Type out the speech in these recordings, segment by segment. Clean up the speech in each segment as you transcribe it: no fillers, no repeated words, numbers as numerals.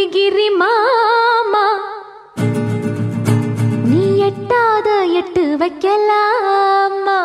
கிரி மாமா நீ எட்டாத எட்டு வைக்கலாமா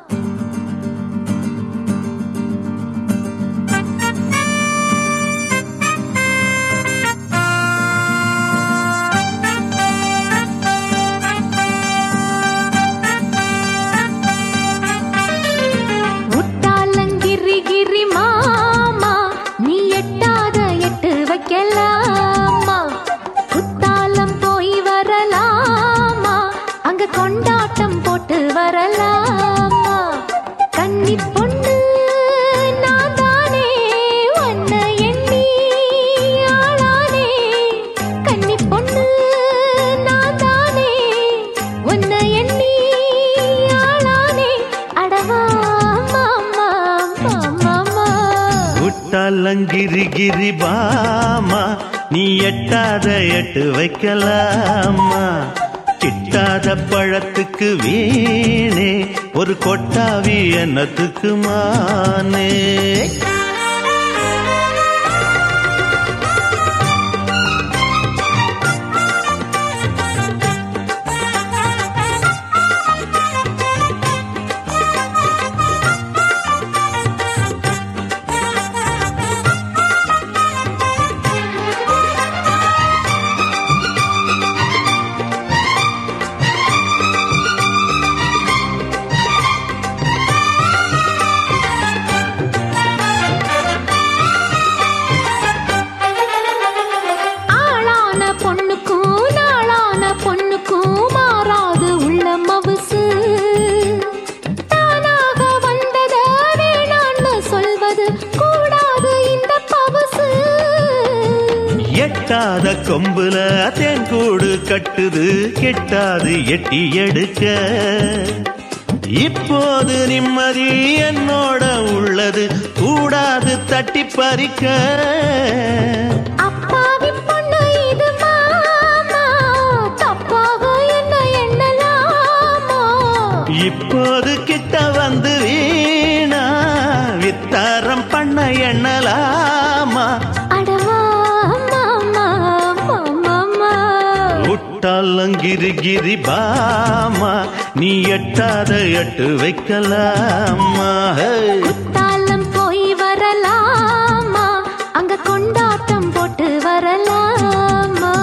குத்தாலம் போய் வரலாமா அங்க கொண்டாட்டம் போட்டு வரலாமா கன்னி பொண்ணு நான் தானே உன்னை எண்ணி ஆளானே கன்னி பொண்ணு நான் தானே உன்னை எண்ணி ஆளானே அடவா மாமா மாமா குத்தாலங்கிரி கிரி பாமா நீ எட்டாத எட்டு வைக்கலாமா கிட்டாத பழத்துக்கு வீணே ஒரு கொட்டாவி என்னத்துக்கு மானே எட்டாத கொம்புல தேன்கூடு கட்டுது கெட்டாது எட்டி எடுக்க இப்போது நிம்மதி என்னோட உள்ளது கூடாது தட்டி பறிக்க அப்பாவி பொண்ணு இது மாமா தப்பாக என்ன எண்ணலாமா இப்போது கிட்ட வந்து வீணா வித்தாரம் பண்ண எண்ணலாமா குத்தாலங்கிரி கிரி பாமா நீ எட்டாத எட்டு வைக்கலாமா குத்தாலம் போய் வரலாமா அங்க கொண்டாட்டம் போட்டு வரலாமா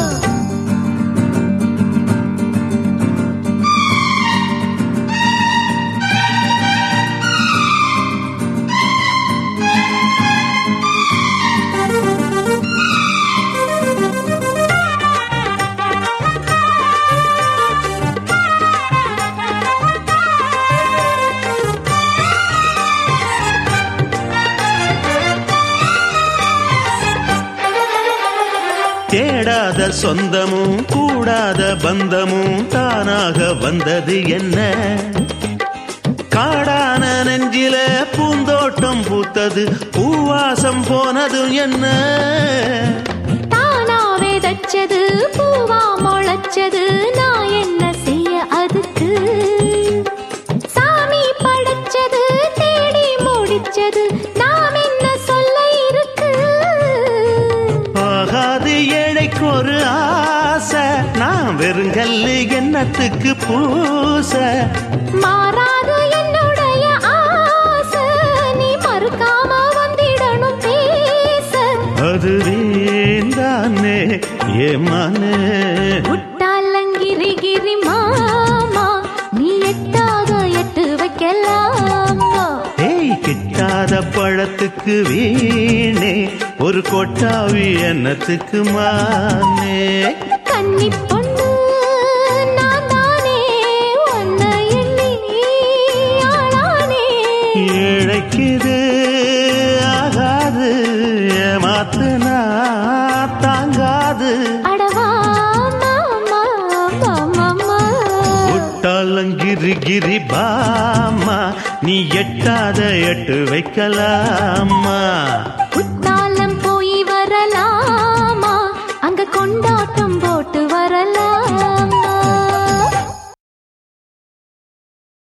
தேடாத சொந்தமும் கூடாத பந்தமும் தானாக வந்தது என்ன காடான நெஞ்சில பூந்தோட்டம் பூத்தது பூவாசம் போனது என்ன தானாவே தச்சது பூவா முளைச்சது நான் என்ன செய்ய அதுக்கு சாமி படைச்சது தேடி முடிச்சது நாம் என்ன சொல்ல இருக்கு ஆகாது ஏழைக்கு ஒரு ஆசை நான் வெறுங்கல்லு என்னத்துக்கு பூச மாறாது என்னுடைய ஆசை நீ மறுக்காம வந்திடணும் பேச அது வீந்தானே ஏமானே குத்தாலங்கிரி கிரி மாமா நீ எட்டாத எட்டு வைக்கலாமா ஏய் கிட்டாத பழத்துக்கு வீணே ஒரு கொட்டாவி என்னத்துக்கு மானே கன்னி பொண்ணு நான் தானே உன்னை எண்ணி ஆளானே ஏழைக்குது ஆகாது ஏமாத்துனா தாங்காது அடவா மாமா மாமா குத்தாலங்கிரி கிரி பாமா நீ எட்டாத எட்டு வைக்கலாமா குத்தாலம் போய் வரலாமா அங்க கொண்டாட்டம்